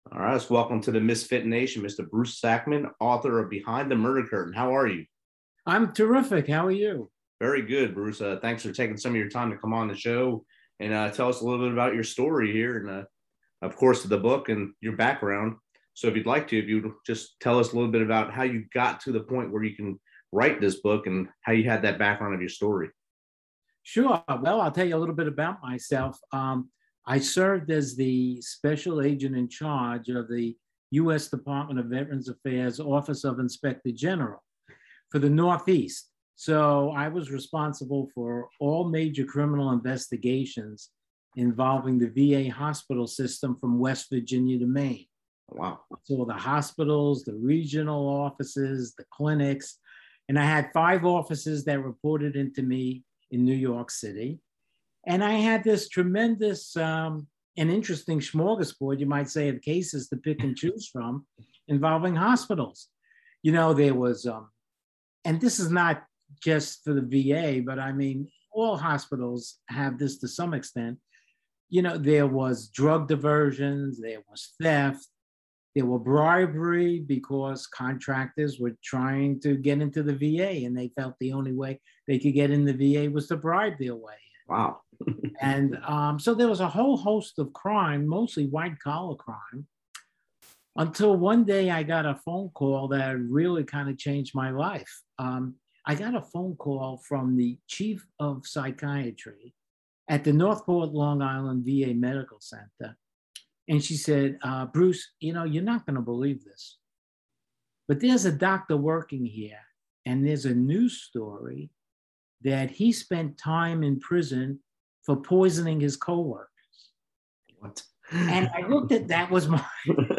All right, so welcome to the Misfit Nation, Mr. Bruce Sackman, author of Behind the Murder Curtain. How are you? I'm terrific. How are you? Very good, Bruce. Thanks for taking some of your time to come on the show and tell us a little bit about your story here and, of course, the book and your background. So if you'd like to, if you'd just tell us a little bit about how you got to the point where you can write this book and how you had that background of your story. Sure. Well, I'll tell you a little bit about myself. I served as the special agent in charge of the U.S. Department of Veterans Affairs Office of Inspector General for the Northeast. So I was responsible for all major criminal investigations involving the VA hospital system from West Virginia to Maine. Wow. So the hospitals, the regional offices, the clinics, and I had 5 offices that reported into me in New York City. And I had this tremendous and interesting smorgasbord, you might say, of cases to pick and choose from involving hospitals. You know, there was, and this is not just for the VA, but I mean, all hospitals have this to some extent. You know, there was drug diversions, there was theft, there were bribery because contractors were trying to get into the VA and they felt the only way they could get in the VA was to bribe their way. Wow. And so there was a whole host of crime, mostly white collar crime, until one day I got a phone call that really kind of changed my life. I got a phone call from the chief of psychiatry at the Northport, Long Island VA Medical Center. And she said, Bruce, you know, you're not going to believe this, but there's a doctor working here and there's a news story that he spent time in prison for poisoning his coworkers. What? And I looked at that was my,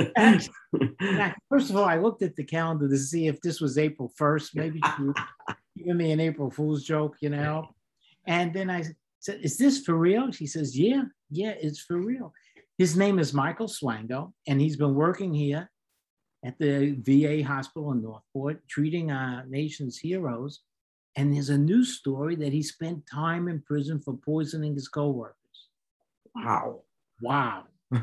first of all, I looked at the calendar to see if this was April 1st, maybe she was giving me an April Fool's joke, you know? And then I said, is this for real? She says, yeah, it's for real. His name is Michael Swango, and he's been working here at the VA hospital in Northport, treating our nation's heroes. And there's a news story that he spent time in prison for poisoning his coworkers. Wow. All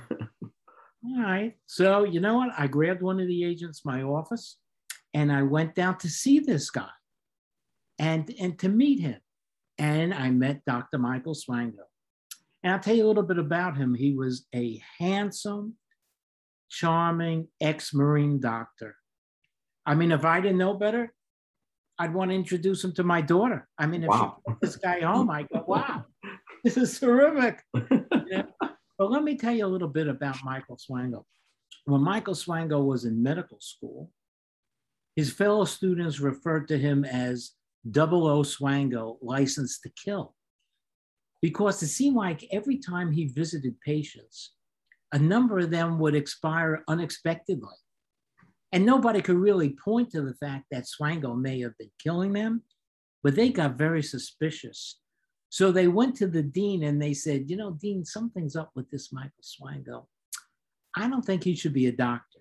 right. So you know what? I grabbed one of the agents in my office, and I went down to see this guy and to meet him. And I met Dr. Michael Swango. And I'll tell you a little bit about him. He was a handsome, charming ex-Marine doctor. I mean, if I didn't know better, I'd want to introduce him to my daughter. I mean, if she brought this guy home, I'd go, wow, this is terrific. Yeah. But let me tell you a little bit about Michael Swango. When Michael Swango was in medical school, his fellow students referred to him as 00 Swango, licensed to kill. Because it seemed like every time he visited patients, a number of them would expire unexpectedly. And nobody could really point to the fact that Swango may have been killing them, but they got very suspicious. So they went to the dean and they said, you know, Dean, something's up with this Michael Swango. I don't think he should be a doctor.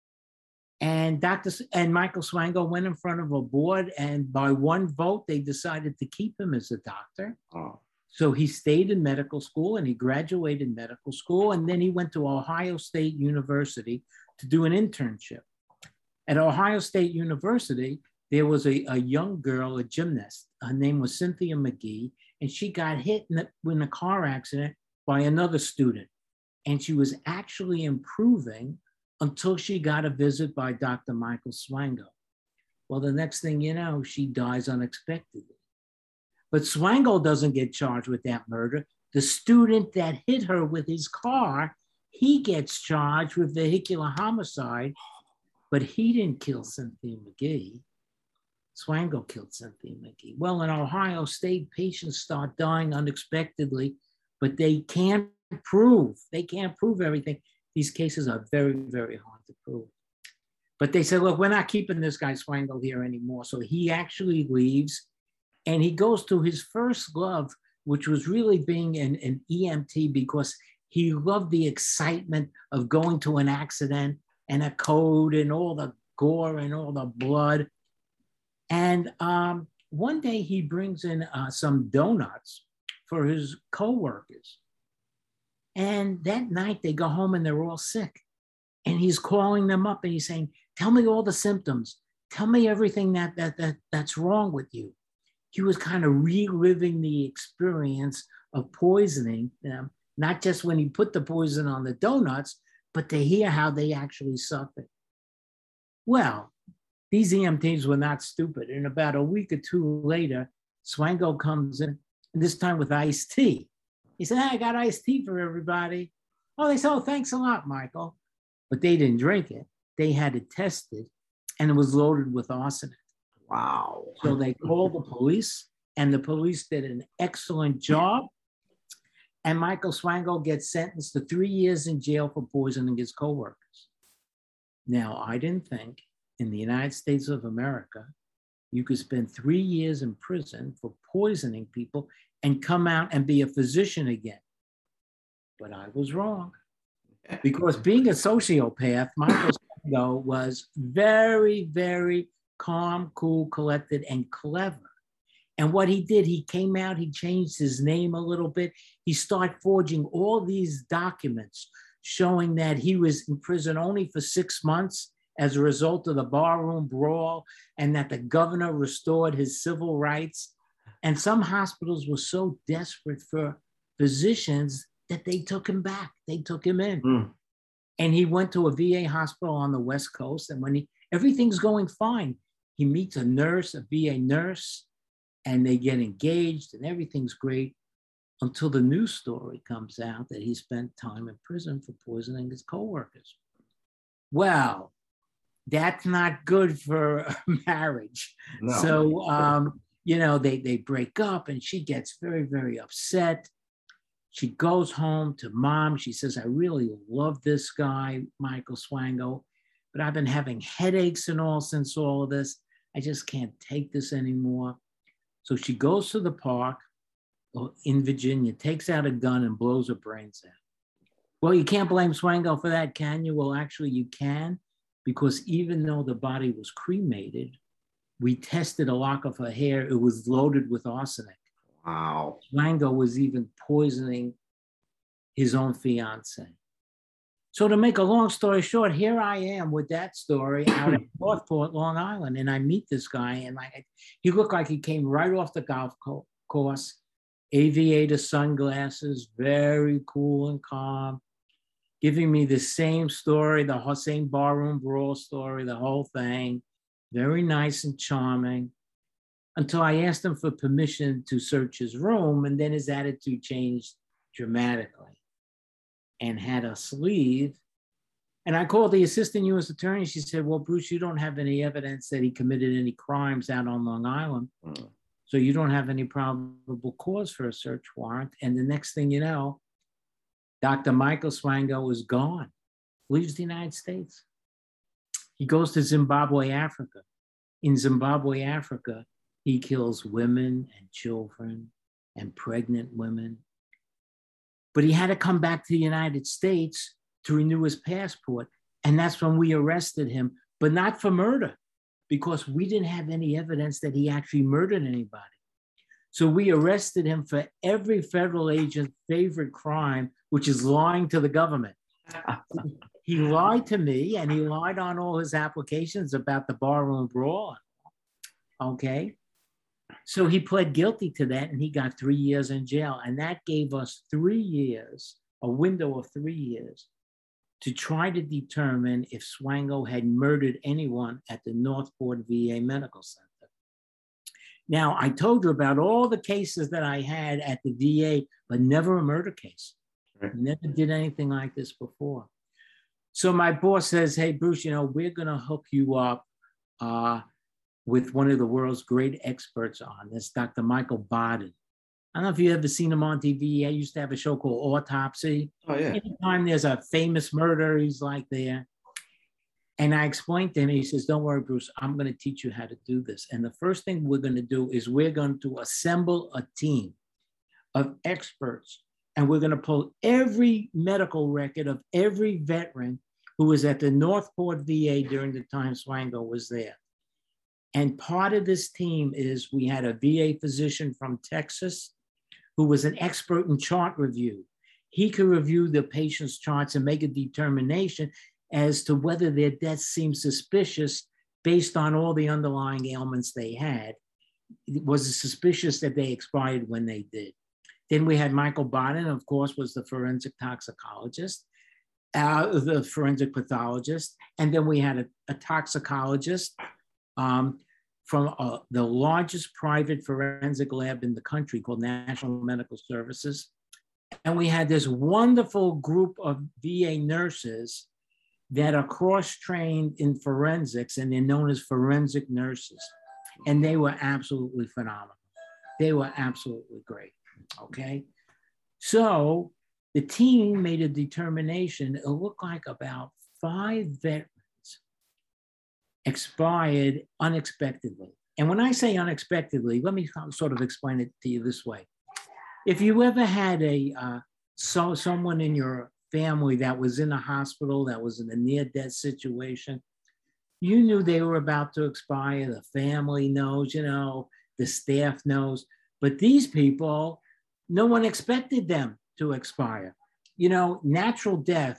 And Michael Swango went in front of a board, and by one vote, they decided to keep him as a doctor. Oh. So he stayed in medical school and he graduated medical school. And then he went to Ohio State University to do an internship. At Ohio State University, there was a young girl, a gymnast. Her name was Cynthia McGee, and she got hit in a car accident by another student. And she was actually improving until she got a visit by Dr. Michael Swango. Well, the next thing you know, she dies unexpectedly. But Swango doesn't get charged with that murder. The student that hit her with his car, he gets charged with vehicular homicide, but he didn't kill Cynthia McGee. Swango killed Cynthia McGee. Well, in Ohio State, patients start dying unexpectedly, but they can't prove everything. These cases are very, very hard to prove. But they said, look, we're not keeping this guy Swango here anymore. So he actually leaves. And he goes to his first love, which was really being an EMT, because he loved the excitement of going to an accident and a code and all the gore and all the blood. And one day he brings in some donuts for his coworkers. And that night they go home and they're all sick. And he's calling them up and he's saying, tell me all the symptoms. Tell me everything that's wrong with you. He was kind of reliving the experience of poisoning them, not just when he put the poison on the donuts, but to hear how they actually suffered. Well, these EMTs were not stupid. And about a week or two later, Swango comes in, this time with iced tea. He said, hey, I got iced tea for everybody. Oh, they said, oh, thanks a lot, Michael. But they didn't drink it. They had it tested, and it was loaded with arsenic. Wow. So they called the police, and the police did an excellent job. And Michael Swango gets sentenced to 3 years in jail for poisoning his coworkers. Now, I didn't think in the United States of America, you could spend 3 years in prison for poisoning people and come out and be a physician again. But I was wrong. Because being a sociopath, Michael Swango was very, very calm, cool, collected, and clever. And what he did, he came out, he changed his name a little bit. He started forging all these documents showing that he was in prison only for 6 months as a result of the barroom brawl, and that the governor restored his civil rights. And some hospitals were so desperate for physicians that they took him back. They took him in. And he went to a VA hospital on the West Coast. And when everything's going fine, he meets a nurse, a VA nurse, and they get engaged and everything's great until the news story comes out that he spent time in prison for poisoning his coworkers. Well, that's not good for a marriage. No. So, they break up and she gets very, very upset. She goes home to mom. She says, I really love this guy, Michael Swango, but I've been having headaches and all since all of this. I just can't take this anymore. So she goes to the park in Virginia, takes out a gun and blows her brains out. Well, you can't blame Swango for that, can you? Well, actually you can, because even though the body was cremated, we tested a lock of her hair. It was loaded with arsenic. Wow. Swango was even poisoning his own fiance. So to make a long story short, here I am with that story out at Northport, Long Island, and I meet this guy, and he looked like he came right off the golf course, aviator sunglasses, very cool and calm, giving me the same story, the same barroom brawl story, the whole thing, very nice and charming, until I asked him for permission to search his room, and then his attitude changed dramatically and had us leave. And I called the assistant U.S. attorney. She said, well, Bruce, you don't have any evidence that he committed any crimes out on Long Island. So you don't have any probable cause for a search warrant. And the next thing you know, Dr. Michael Swango is gone, leaves the United States. He goes to Zimbabwe, Africa. In Zimbabwe, Africa, he kills women and children and pregnant women. But he had to come back to the United States to renew his passport. And that's when we arrested him, but not for murder, because we didn't have any evidence that he actually murdered anybody. So we arrested him for every federal agent's favorite crime, which is lying to the government. He lied to me, and he lied on all his applications about the barroom brawl. Okay. So he pled guilty to that, and he got 3 years in jail. And that gave us 3 years, a window of 3 years, to try to determine if Swango had murdered anyone at the Northport VA Medical Center. Now, I told you about all the cases that I had at the VA, but never a murder case. Right. Never did anything like this before. So my boss says, hey, Bruce, we're going to hook you up with one of the world's great experts on this, Dr. Michael Baden. I don't know if you've ever seen him on TV. I used to have a show called Autopsy. Oh, yeah. Anytime there's a famous murder, he's like there. And I explained to him, he says, don't worry, Bruce, I'm going to teach you how to do this. And the first thing we're going to do is we're going to assemble a team of experts, and we're going to pull every medical record of every veteran who was at the Northport VA during the time Swango was there. And part of this team is we had a VA physician from Texas who was an expert in chart review. He could review the patient's charts and make a determination as to whether their deaths seemed suspicious based on all the underlying ailments they had. Was it suspicious that they expired when they did? Then we had Michael Baden, of course, was the forensic toxicologist, the forensic pathologist. And then we had a toxicologist from the largest private forensic lab in the country called National Medical Services. And we had this wonderful group of VA nurses that are cross-trained in forensics, and they're known as forensic nurses. And they were absolutely phenomenal. They were absolutely great, okay? So the team made a determination. It looked like about 5 veterans expired unexpectedly. And when I say unexpectedly, let me sort of explain it to you this way. If you ever had someone in your family that was in a hospital, that was in a near-death situation, you knew they were about to expire. The family knows, you know, the staff knows. But these people, no one expected them to expire. You know, natural death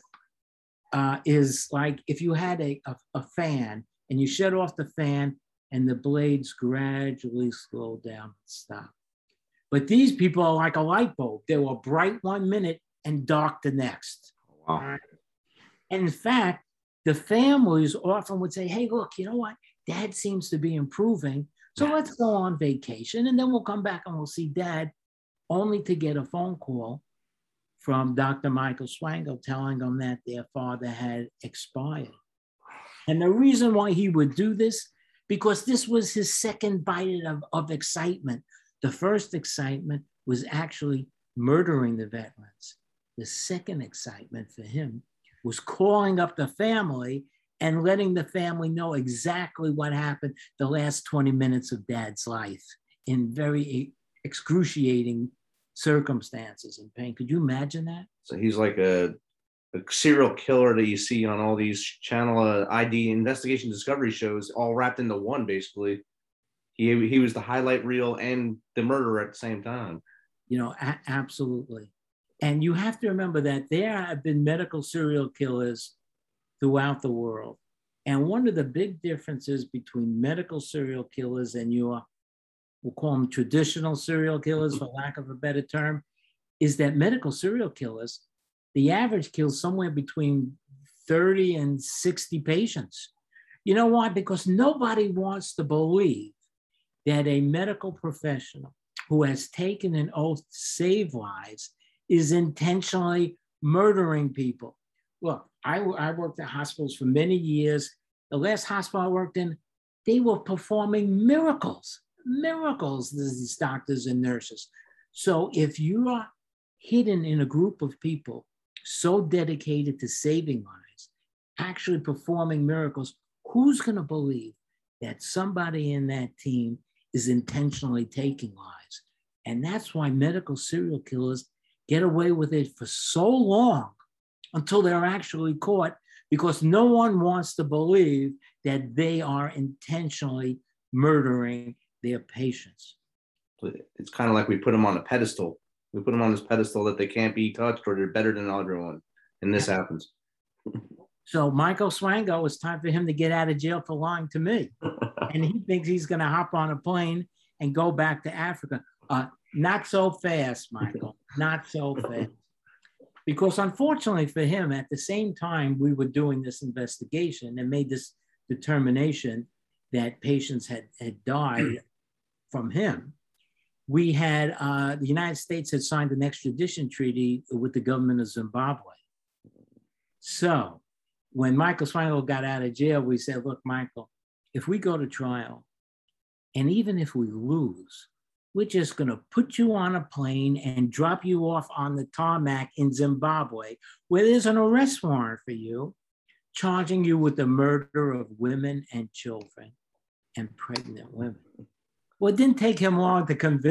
is like if you had a fan and you shut off the fan and the blades gradually slow down and stop. But these people are like a light bulb. They were bright 1 minute and dark the next. Wow. Right? And in fact, the families often would say, hey, look, you know what? Dad seems to be improving. So let's go on vacation and then we'll come back and we'll see Dad, only to get a phone call from Dr. Michael Swango telling them that their father had expired. And the reason why he would do this, because this was his second bite of excitement. The first excitement was actually murdering the veterans. The second excitement for him was calling up the family and letting the family know exactly what happened the last 20 minutes of Dad's life in very excruciating circumstances and pain. Could you imagine that? So he's like a serial killer that you see on all these channel ID investigation discovery shows, all wrapped into one, basically. He was the highlight reel and the murderer at the same time. You know, absolutely. And you have to remember that there have been medical serial killers throughout the world. And one of the big differences between medical serial killers and we'll call them traditional serial killers, for lack of a better term, is that medical serial killers, the average kills somewhere between 30 and 60 patients. You know why? Because nobody wants to believe that a medical professional who has taken an oath to save lives is intentionally murdering people. Look, I worked at hospitals for many years. The last hospital I worked in, they were performing miracles, these doctors and nurses. So if you are hidden in a group of people so dedicated to saving lives, actually performing miracles, who's going to believe that somebody in that team is intentionally taking lives? And that's why medical serial killers get away with it for so long until they're actually caught, because no one wants to believe that they are intentionally murdering their patients. It's kind of like we put them on a pedestal. We put them on this pedestal that they can't be touched, or they're better than everyone. And this happens. So Michael Swango, it's time for him to get out of jail for lying to me. And he thinks he's going to hop on a plane and go back to Africa. Not so fast, Michael, not so fast. Because unfortunately for him, at the same time we were doing this investigation and made this determination that patients had died from him, we had, the United States had signed an extradition treaty with the government of Zimbabwe. So when Michael Swango got out of jail, we said, look, Michael, if we go to trial, and even if we lose, we're just going to put you on a plane and drop you off on the tarmac in Zimbabwe, where there's an arrest warrant for you, charging you with the murder of women and children and pregnant women. Well, it didn't take him long to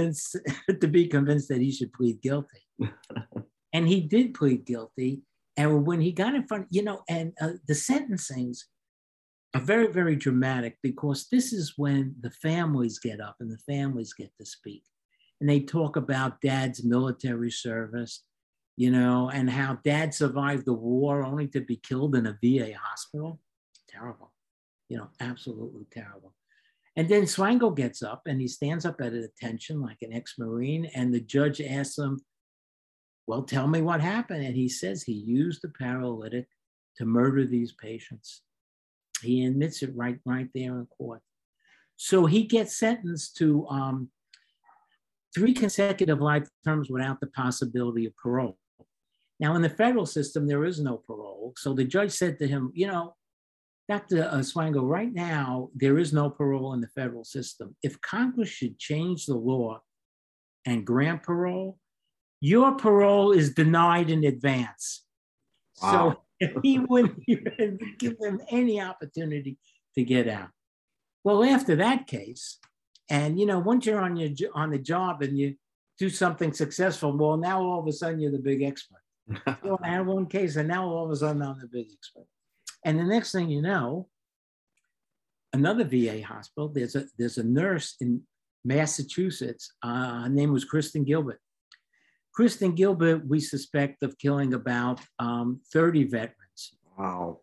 be convinced that he should plead guilty. And he did plead guilty. And when he got in front, and the sentencings are very, very dramatic, because this is when the families get up and the families get to speak. And they talk about Dad's military service. you know, and how dad survived the war only to be killed in a VA hospital. Terrible, you know, absolutely terrible. And then Swango gets up and he stands up at attention like an ex-Marine, and the judge asks him, well, tell me what happened. And he says he used the paralytic to murder these patients. He admits it right there in court. So he gets sentenced to 3 consecutive life terms without the possibility of parole. Now, in the federal system, there is no parole. So the judge said to him, you know, Dr. Swango, right now, there is no parole in the federal system. If Congress should change the law and grant parole, your parole is denied in advance. Wow. So he wouldn't even give them any opportunity to get out. Well, after that case, and you know, once you're on the job and you do something successful, well, now all of a sudden you're the big expert. So I had one case, and now all of a sudden I'm the big expert. And the next thing you know, another VA hospital, there's a nurse in Massachusetts. Her name was Kristen Gilbert. Kristen Gilbert, we suspect of killing about 30 veterans. Wow.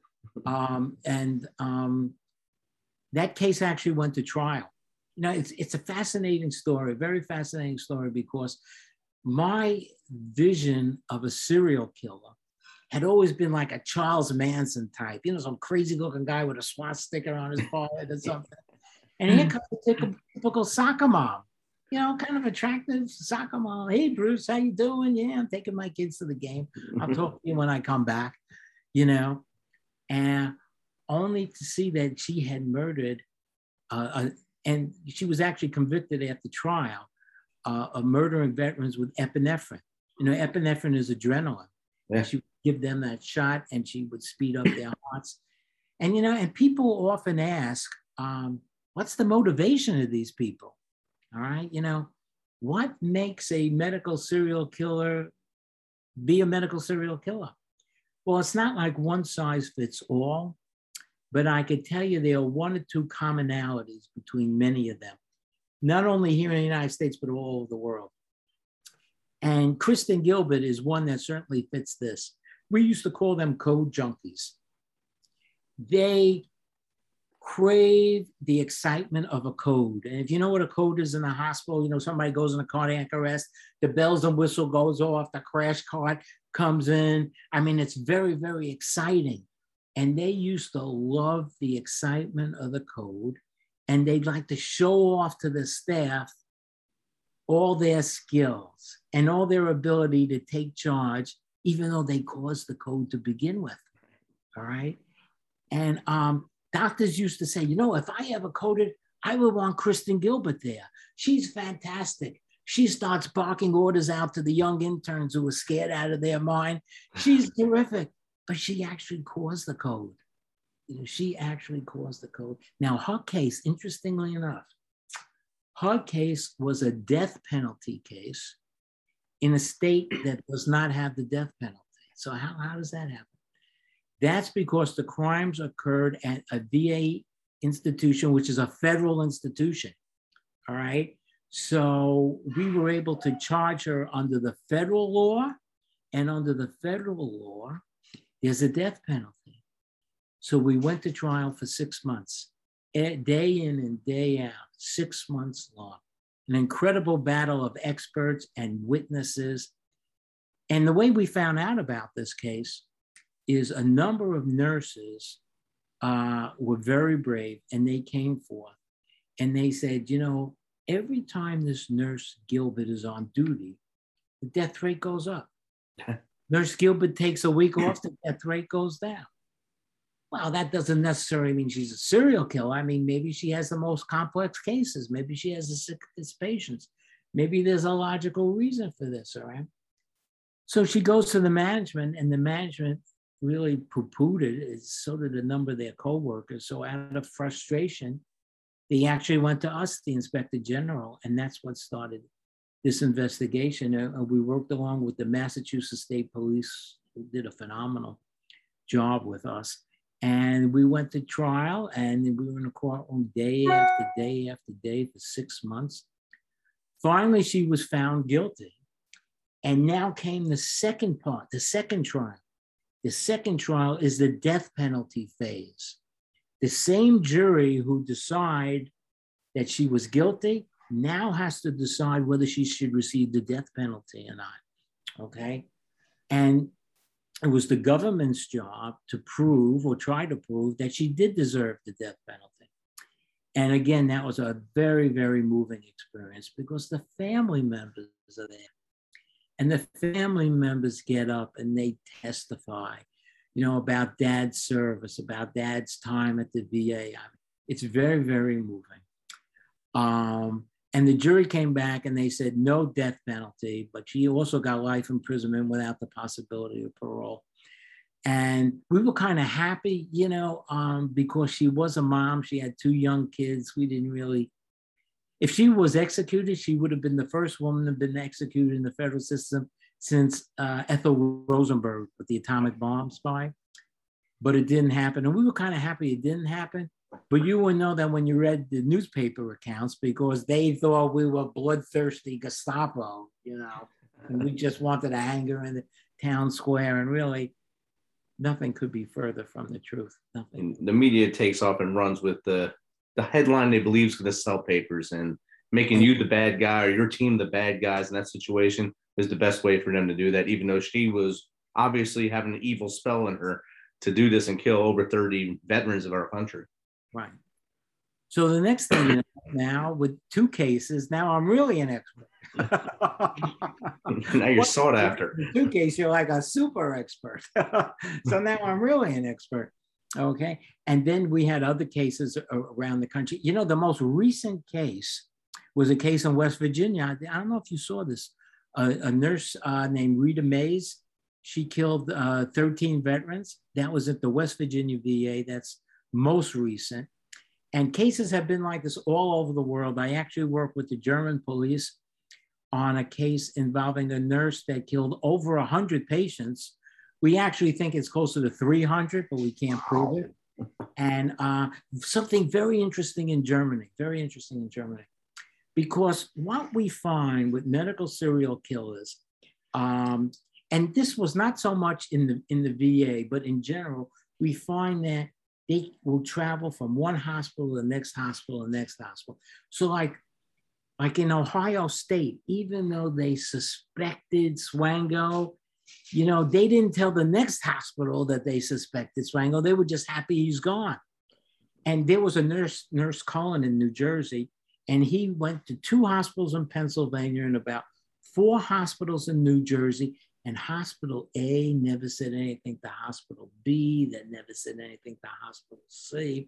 That case actually went to trial. You know, it's a fascinating story, very fascinating story, because my vision of a serial killer had always been like a Charles Manson type, you know, some crazy looking guy with a swastika on his forehead or something. And here comes a typical soccer mom, you know, kind of attractive soccer mom. Hey, Bruce, how you doing? Yeah, I'm taking my kids to the game. I'll talk to you when I come back, you know. And only to see that she had murdered, and she was actually convicted after trial of murdering veterans with epinephrine. You know, epinephrine is adrenaline. Yeah. She would give them that shot and she would speed up their hearts. And, you know, and people often ask, what's the motivation of these people? All right, you know, what makes a medical serial killer be a medical serial killer? Well, it's not like one size fits all, but I could tell you there are 1 or 2 commonalities between many of them, not only here in the United States, but all over the world. And Kristen Gilbert is one that certainly fits this. We used to call them code junkies. They crave the excitement of a code. And if you know what a code is in a hospital, you know, somebody goes in a cardiac arrest, the bells and whistle goes off, the crash cart comes in. I mean, it's very, very exciting. And they used to love the excitement of the code. And they'd like to show off to the staff all their skills and all their ability to take charge, even though they caused the code to begin with. All right. And doctors used to say, you know, if I ever coded, I would want Kristen Gilbert there. She's fantastic. She starts barking orders out to the young interns who are scared out of their mind. She's terrific, but she actually caused the code. You know, she actually caused the code. Now, her case, interestingly enough, her case was a death penalty case in a state that does not have the death penalty. So how does that happen? That's because the crimes occurred at a VA institution, which is a federal institution, all right? So we were able to charge her under the federal law, and under the federal law, there's a death penalty. So we went to trial for 6 months, day in and day out, 6 months long. An incredible battle of experts and witnesses. And the way we found out about this case is a number of nurses were very brave, and they came forth and they said, you know, every time this nurse Gilbert is on duty, the death rate goes up. Nurse Gilbert takes a week off, the death rate goes down. Well, that doesn't necessarily mean she's a serial killer. I mean, maybe she has the most complex cases. Maybe she has the sickest patients. Maybe there's a logical reason for this, all right? So she goes to the management, and the management really poo-pooed it. So did a number of their co-workers. So out of frustration, they actually went to us, the Inspector General, and that's what started this investigation. We worked along with the Massachusetts State Police, who did a phenomenal job with us. And we went to trial, and we were in the courtroom day after day after day for 6 months. Finally, she was found guilty. And now came the second part, the second trial. The second trial is the death penalty phase. The same jury who decide that she was guilty now has to decide whether she should receive the death penalty or not, okay? And it was the government's job to prove or try to prove that she did deserve the death penalty. And again, that was a very, very moving experience because the family members are there. And the family members get up and they testify, you know, about dad's service, about dad's time at the VA. It's very, very moving. And the jury came back and they said no death penalty, but she also got life imprisonment without the possibility of parole. And we were kind of happy, you know, because she was a mom. She had 2 young kids. We didn't really, if she was executed, she would have been the first woman to have been executed in the federal system since Ethel Rosenberg with the atomic bomb spy. But it didn't happen. And we were kind of happy it didn't happen. But you would know that when you read the newspaper accounts, because they thought we were bloodthirsty Gestapo, you know, and we just wanted to hang her in the town square. And really, nothing could be further from the truth. Nothing. And the media takes off and runs with the headline they believe is going to sell papers, and making you the bad guy or your team the bad guys in that situation is the best way for them to do that, even though she was obviously having an evil spell in her to do this and kill over 30 veterans of our country. Right. So the next thing you know, now with 2 cases, now I'm really an expert. Now you're sought after. In 2 cases, you're like a super expert. So now I'm really an expert. Okay. And then we had other cases around the country. You know, the most recent case was a case in West Virginia. I don't know if you saw this. A nurse named Rita Mays, she killed 13 veterans. That was at the West Virginia VA. That's most recent. And cases have been like this all over the world. I actually worked with the German police on a case involving a nurse that killed over 100 patients. We actually think it's closer to 300, but we can't prove it. And something very interesting in Germany, because what we find with medical serial killers, and this was not so much in the VA, but in general, we find that they will travel from one hospital to the next hospital, the next hospital. So like in Ohio State, even though they suspected Swango, you know, they didn't tell the next hospital that they suspected Swango. They were just happy he's gone. And there was a nurse Cullen in New Jersey, and he went to 2 hospitals in Pennsylvania and about 4 hospitals in New Jersey. And hospital A never said anything to hospital B, that never said anything to hospital C.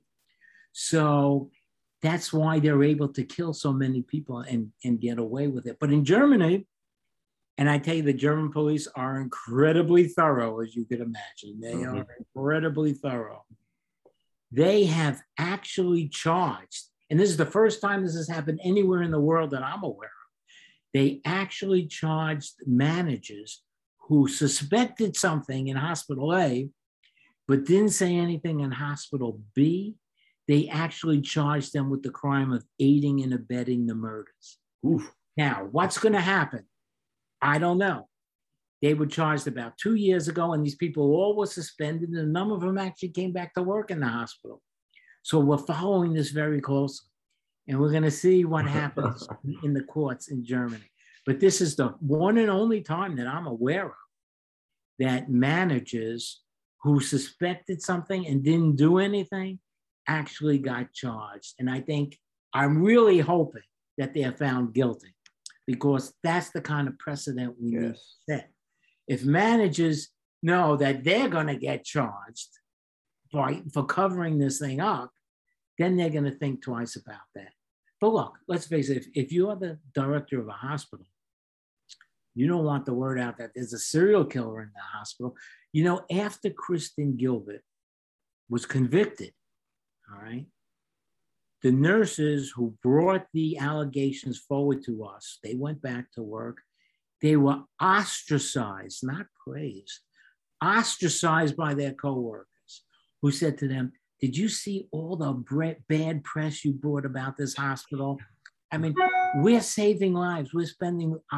So that's why they're able to kill so many people and get away with it. But in Germany, and I tell you, the German police are incredibly thorough, as you could imagine. They are incredibly thorough. They have actually charged, and this is the first time this has happened anywhere in the world that I'm aware of. They actually charged managers who suspected something in hospital A, but didn't say anything in hospital B. They actually charged them with the crime of aiding and abetting the murders. Oof. Now, what's going to happen? I don't know. They were charged about 2 years ago, and these people all were suspended, and a number of them actually came back to work in the hospital. So we're following this very closely, and we're going to see what happens in the courts in Germany. But this is the one and only time that I'm aware of that managers who suspected something and didn't do anything actually got charged. And I think, I'm really hoping that they are found guilty, because that's the kind of precedent we need to set. If managers know that they're going to get charged for covering this thing up, then they're going to think twice about that. But look, let's face it, if you are the director of a hospital, you don't want the word out that there's a serial killer in the hospital. You know, after Kristen Gilbert was convicted, all right, the nurses who brought the allegations forward to us, they went back to work. They were ostracized, not praised, ostracized by their coworkers, who said to them, did you see all the bad press you brought about this hospital? I mean, we're saving lives. We're spending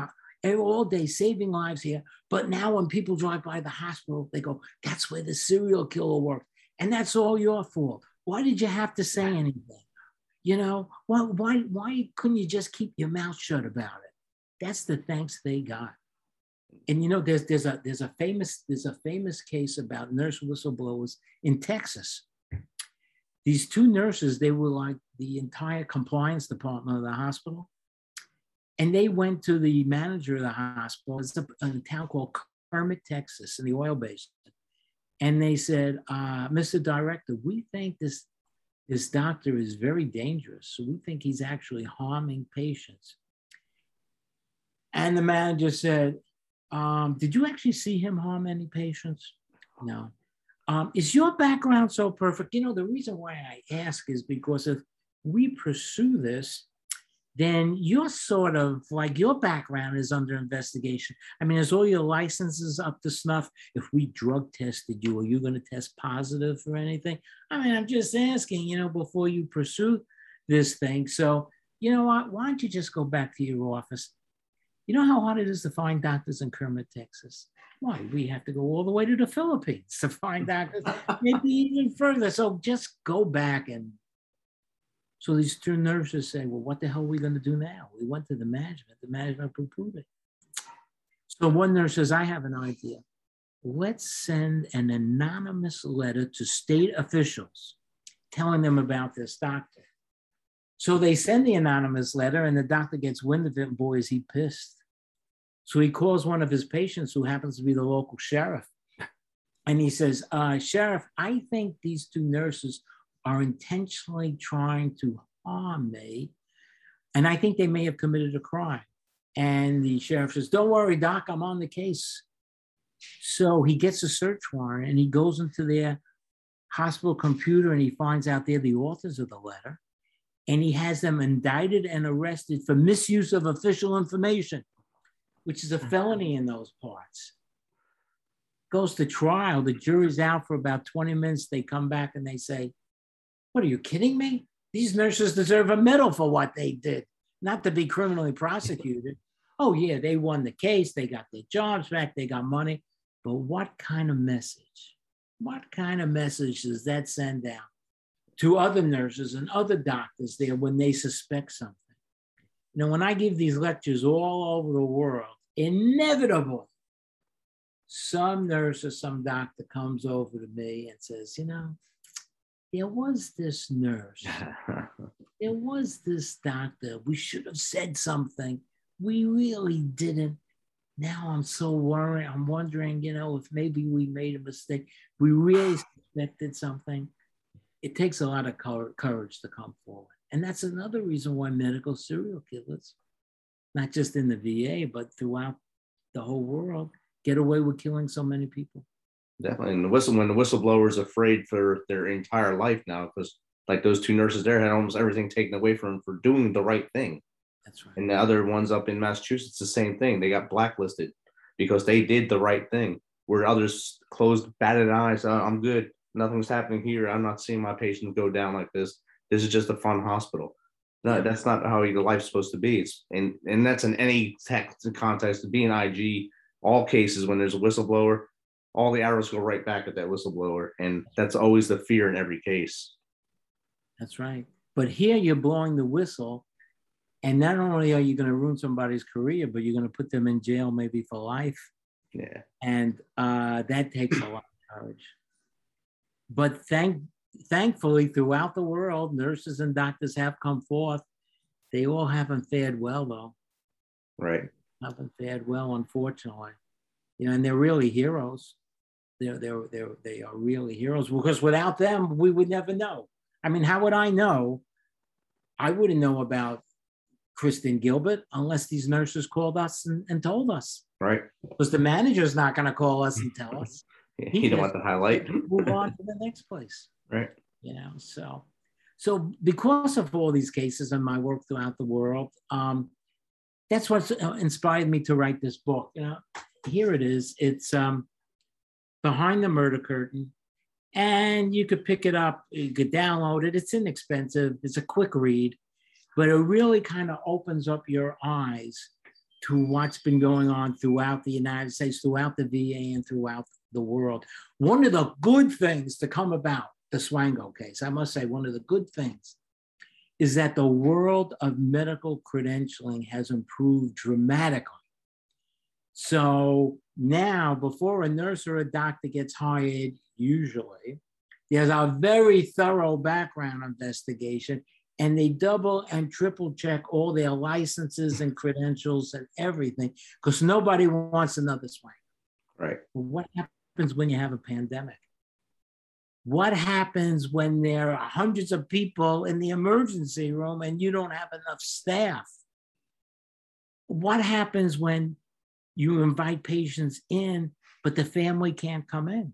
all day saving lives here. But now when people drive by the hospital, they go, that's where the serial killer worked. And that's all your fault. Why did you have to say anything? You know, why couldn't you just keep your mouth shut about it? That's the thanks they got. And you know, there's a famous case about nurse whistleblowers in Texas. These two nurses, they were like the entire compliance department of the hospital. And they went to the manager of the hospital. It's a town called Kermit, Texas, in the oil basin. And they said, Mr. Director, we think this doctor is very dangerous. So we think he's actually harming patients. And the manager said, did you actually see him harm any patients? No. Is your background so perfect? You know, the reason why I ask is because if we pursue this, then you're sort of like your background is under investigation. I mean, is all your licenses up to snuff? If we drug tested you, are you going to test positive for anything? I mean, I'm just asking, you know, before you pursue this thing. So, you know what? Why don't you just go back to your office? You know how hard it is to find doctors in Kermit, Texas? Why? We have to go all the way to the Philippines to find doctors, maybe even further. So just go back. And so these two nurses say, well, what the hell are we going to do now? We went to the management. The management poo-pooed it. So one nurse says, I have an idea. Let's send an anonymous letter to state officials telling them about this doctor. So they send the anonymous letter and the doctor gets wind of it, and boy, is he pissed. So he calls one of his patients who happens to be the local sheriff. And he says, Sheriff, I think these two nurses are intentionally trying to harm me. And I think they may have committed a crime. And the sheriff says, don't worry, Doc, I'm on the case. So he gets a search warrant and he goes into their hospital computer and he finds out they're the authors of the letter. And he has them indicted and arrested for misuse of official information, which is a felony in those parts. Goes to trial. The jury's out for about 20 minutes. They come back and they say, what, are you kidding me? These nurses deserve a medal for what they did, not to be criminally prosecuted. Oh, yeah, they won the case. They got their jobs back. They got money. But what kind of message? What kind of message does that send out to other nurses and other doctors there when they suspect something? You know, when I give these lectures all over the world, inevitably, some nurse or some doctor comes over to me and says, you know, there was this nurse, there was this doctor, we should have said something. We really didn't. Now I'm so worried. I'm wondering, you know, if maybe we made a mistake. We really suspected something. It takes a lot of courage to come forward. And that's another reason why medical serial killers, not just in the VA, but throughout the whole world, get away with killing so many people. Definitely. And when the whistleblower is afraid for their entire life now, because like those two nurses there had almost everything taken away from them for doing the right thing. That's right. And the other ones up in Massachusetts, the same thing. They got blacklisted because they did the right thing, where others closed, batted eyes. I'm good. Nothing's happening here. I'm not seeing my patients go down like this. This is just a fun hospital. No, that's not how your life's supposed to be. And that's in any tech context. To be an IG, all cases when there's a whistleblower, all the arrows go right back at that whistleblower. And that's always the fear in every case. That's right. But here you're blowing the whistle. And not only are you going to ruin somebody's career, but you're going to put them in jail maybe for life. Yeah. And that takes a lot of courage. But thankfully, throughout the world, nurses and doctors have come forth. They all haven't fared well, though. Right. Haven't fared well, unfortunately. You know, and they're really heroes. They are really heroes, because without them, we would never know. I mean, how would I know? I wouldn't know about Kristen Gilbert unless these nurses called us and told us. Right. Because the manager's not going to call us and tell us. He don't want to highlight. Move on to the next place. Right. You know, so because of all these cases and my work throughout the world, that's what inspired me to write this book. You know, here it is. It's Behind the Murder Curtain. And you could pick it up, you could download it. It's inexpensive. It's a quick read, but it really kind of opens up your eyes to what's been going on throughout the United States, throughout the VA, and throughout the world. One of the good things to come about the Swango case, I must say, one of the good things is that the world of medical credentialing has improved dramatically. So now, before a nurse or a doctor gets hired, usually, there's a very thorough background investigation, and they double and triple check all their licenses and credentials and everything, because nobody wants another Swango. Right. What happens when you have a pandemic? What happens when there are hundreds of people in the emergency room and you don't have enough staff? What happens when you invite patients in, but the family can't come in?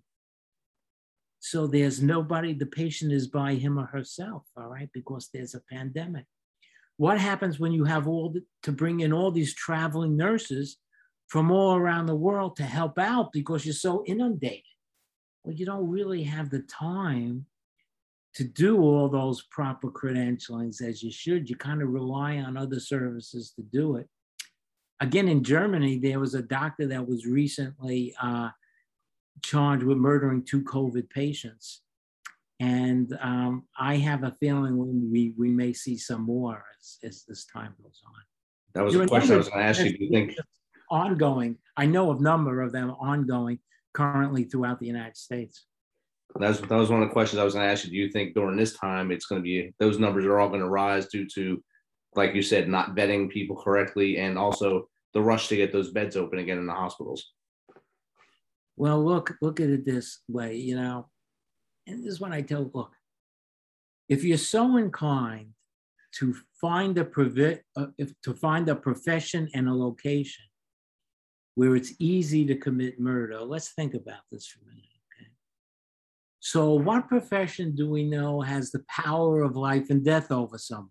So there's nobody, the patient is by him or herself, all right, because there's a pandemic. What happens when you have to bring in all these traveling nurses from all around the world to help out because you're so inundated? Well, you don't really have the time to do all those proper credentialings as you should. You kind of rely on other services to do it. Again, in Germany, there was a doctor that was recently charged with murdering 2 COVID patients. And I have a feeling we may see some more as this time goes on. That was a question I was going to ask you. Do you think ongoing? I know of a number of them ongoing currently throughout the United States. That was one of the questions I was going to ask you. Do you think during this time it's going to be, those numbers are all going to rise due to, like you said, not vetting people correctly, and also the rush to get those beds open again in the hospitals? Well, look at it this way, you know, and this is what I tell, look, if you're so inclined to find a profession and a location where it's easy to commit murder, let's think about this for a minute, okay? So what profession do we know has the power of life and death over someone?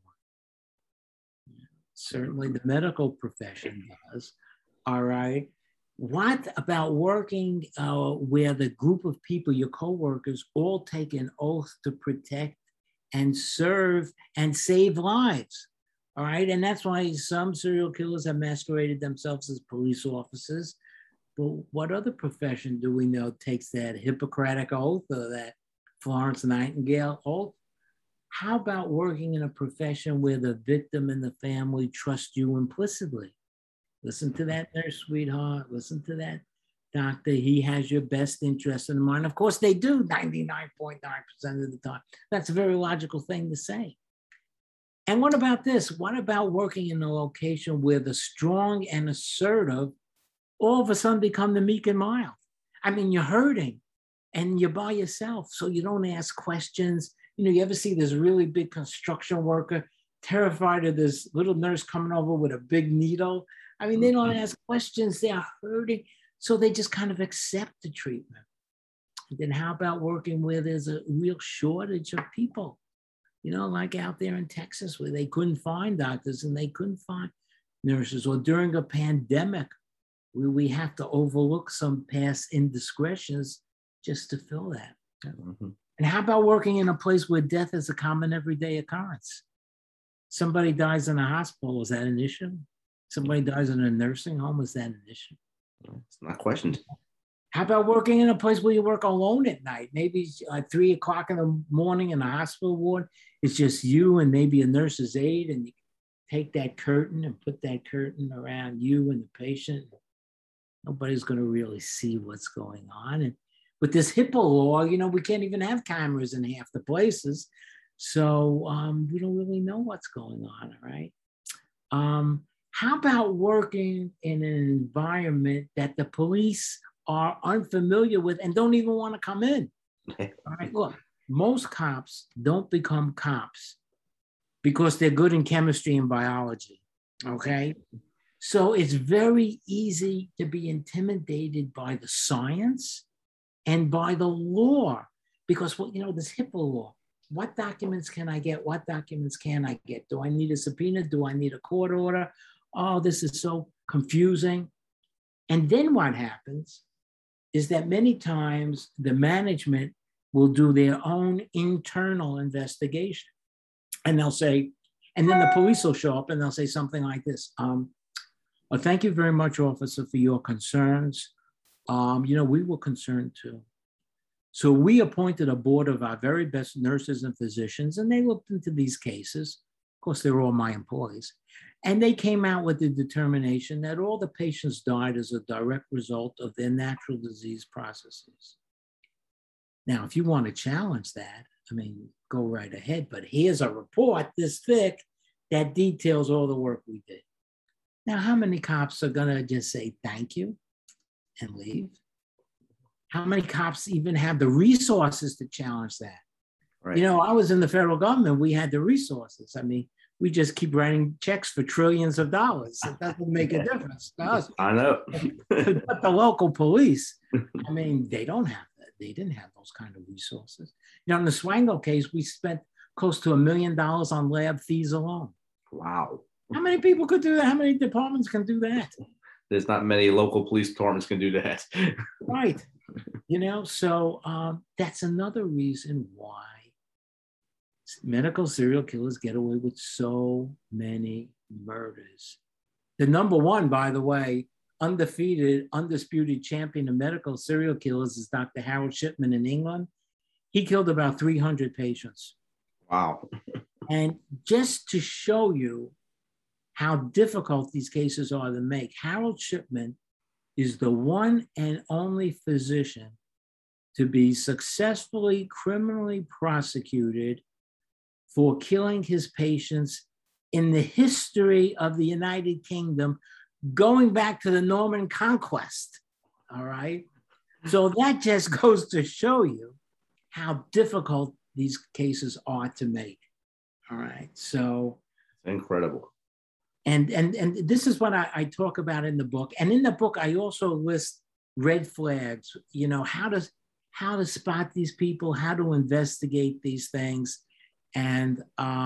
Certainly the medical profession does, all right? What about working where the group of people, your coworkers, all take an oath to protect and serve and save lives? All right. And that's why some serial killers have masqueraded themselves as police officers. But what other profession do we know takes that Hippocratic oath or that Florence Nightingale oath? How about working in a profession where the victim and the family trust you implicitly? Listen to that nurse, sweetheart. Listen to that doctor. He has your best interest in mind. Of course, they do 99.9% of the time. That's a very logical thing to say. And what about this? What about working in a location where the strong and assertive all of a sudden become the meek and mild? I mean, you're hurting and you're by yourself, so you don't ask questions. You know, you ever see this really big construction worker terrified of this little nurse coming over with a big needle? I mean, they don't ask questions. They are hurting, so they just kind of accept the treatment. And then how about working where there's a real shortage of people? You know, like out there in Texas where they couldn't find doctors and they couldn't find nurses, or during a pandemic where we have to overlook some past indiscretions just to fill that. Mm-hmm. And how about working in a place where death is a common everyday occurrence? Somebody dies in a hospital, is that an issue? Somebody dies in a nursing home, is that an issue? It's not questioned. How about working in a place where you work alone at night? Maybe at 3 o'clock in the morning in a hospital ward, it's just you and maybe a nurse's aide, and you take that curtain and put that curtain around you and the patient. Nobody's going to really see what's going on. And with this HIPAA law, you know, we can't even have cameras in half the places. So we don't really know what's going on, all right? How about working in an environment that the police are unfamiliar with and don't even want to come in? All right, look, most cops don't become cops because they're good in chemistry and biology, okay? So it's very easy to be intimidated by the science and by the law because, well, you know, this HIPAA law, what documents can I get? What documents can I get? Do I need a subpoena? Do I need a court order? Oh, this is so confusing. And then what happens is that many times the management will do their own internal investigation. And they'll say, and then the police will show up and they'll say something like this. Thank you very much, officer, for your concerns. We were concerned too. So we appointed a board of our very best nurses and physicians, and they looked into these cases. Of course, they were all my employees. And they came out with the determination that all the patients died as a direct result of their natural disease processes. Now, if you want to challenge that, go right ahead. But here's a report this thick that details all the work we did. Now, how many cops are going to just say thank you and leave? How many cops even have the resources to challenge that? Right. I was in the federal government. We had the resources. We just keep writing checks for trillions of dollars. It doesn't make a difference to us. I know. But the local police, they don't have that. They didn't have those kind of resources. In the Swango case, we spent close to $1 million on lab fees alone. Wow. How many people could do that? How many departments can do that? There's not many local police departments can do that. Right. So that's another reason why medical serial killers get away with so many murders. The number one, by the way, undefeated, undisputed champion of medical serial killers is Dr. Harold Shipman in England. He killed about 300 patients. Wow. And just to show you how difficult these cases are to make, Harold Shipman is the one and only physician to be successfully criminally prosecuted for killing his patients in the history of the United Kingdom, going back to the Norman Conquest. All right. So that just goes to show you how difficult these cases are to make. All right. So incredible. And this is what I talk about in the book. And in the book, I also list red flags, how to spot these people, how to investigate these things, and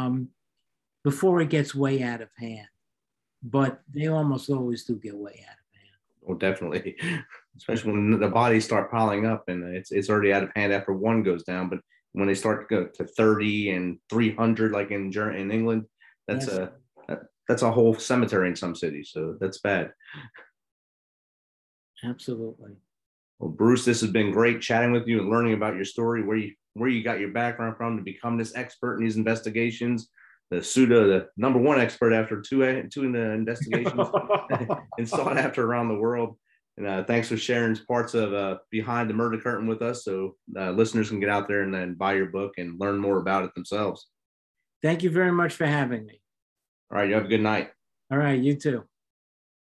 before it gets way out of hand. But they almost always do get way out of hand. Oh, definitely. Especially when the bodies start piling up and it's already out of hand after one goes down. But when they start to go to 30 and 300, like in England, that's yes. That's a whole cemetery in some cities. So that's bad. Absolutely. Well, Bruce, this has been great chatting with you and learning about your story, where you got your background from to become this expert in these investigations, the number one expert after two in the investigations and sought after around the world. And thanks for sharing parts of Behind the Murder Curtain with us, so listeners can get out there and then buy your book and learn more about it themselves. Thank you very much for having me. All right, you have a good night. All right, you too.